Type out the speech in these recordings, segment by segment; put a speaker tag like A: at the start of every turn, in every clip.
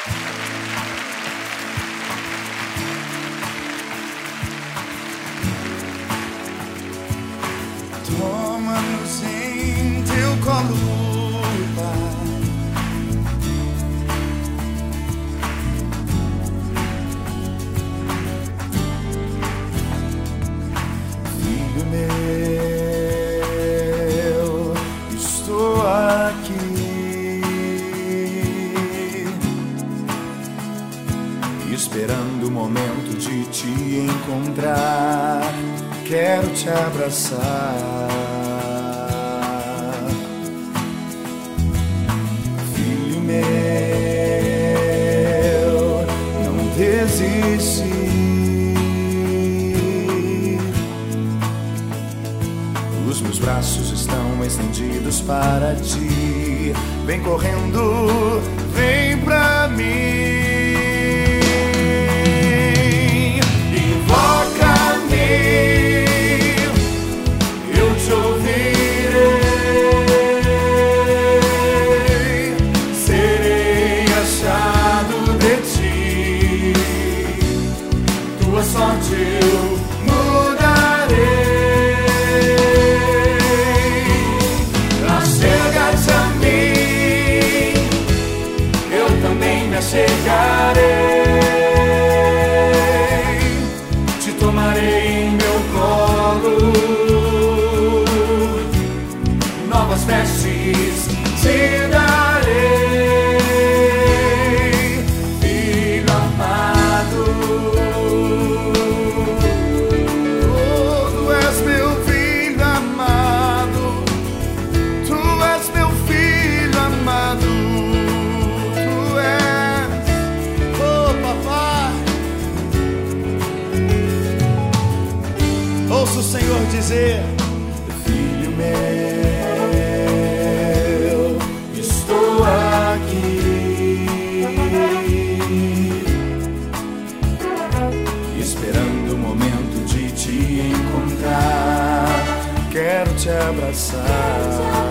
A: Toma-nos em teu colo, Pai. Filho meu, estou aqui, esperando o momento de te encontrar. Quero te abraçar, filho meu, não desiste. Os meus braços estão estendidos para ti. Vem correndo, vem pra mim. Sorte eu mudarei. Achega-te a mim, eu também me achegarei. Te tomarei em meu colo, novas vestes te darei. Ouça o Senhor dizer: filho meu, estou aqui, esperando o momento de te encontrar. Quero te abraçar.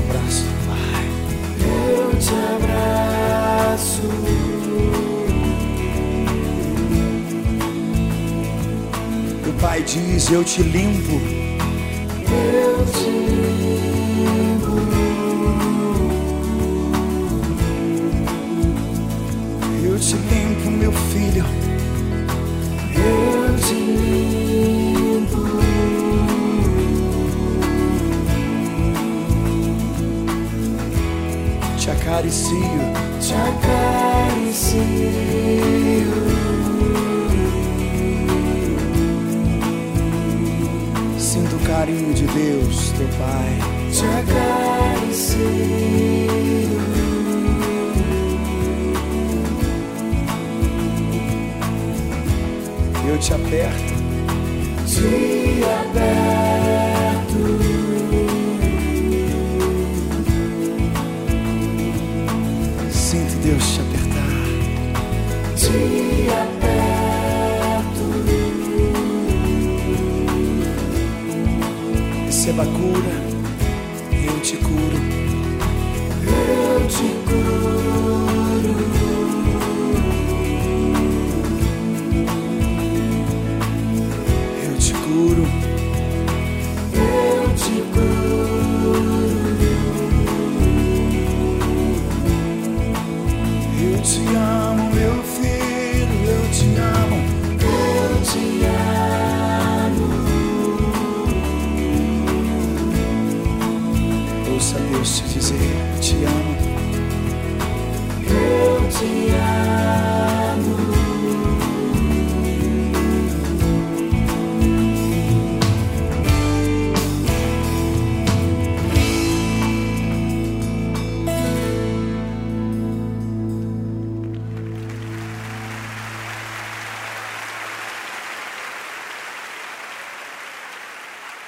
B: abraço, Pai.
A: Eu te abraço.
B: O Pai diz: eu te limpo.
A: Eu te limpo.
B: Eu te limpo, meu filho.
A: Eu te limpo.
B: Te acaricio.
A: Te acaricio.
B: Sinto o carinho de Deus, teu Pai.
A: Te acaricio.
B: Eu te aperto.
A: Te aperto.
B: Sinto Deus te apertar.
A: Te aperto.
B: Receba a cura. Eu te curo.
A: Eu te curo.
B: Eu te curo.
A: Eu te curo.
B: Eu te amo, meu filho. Eu te amo.
A: Eu te amo.
B: Ouça Deus te dizer: eu te amo.
A: Eu te amo.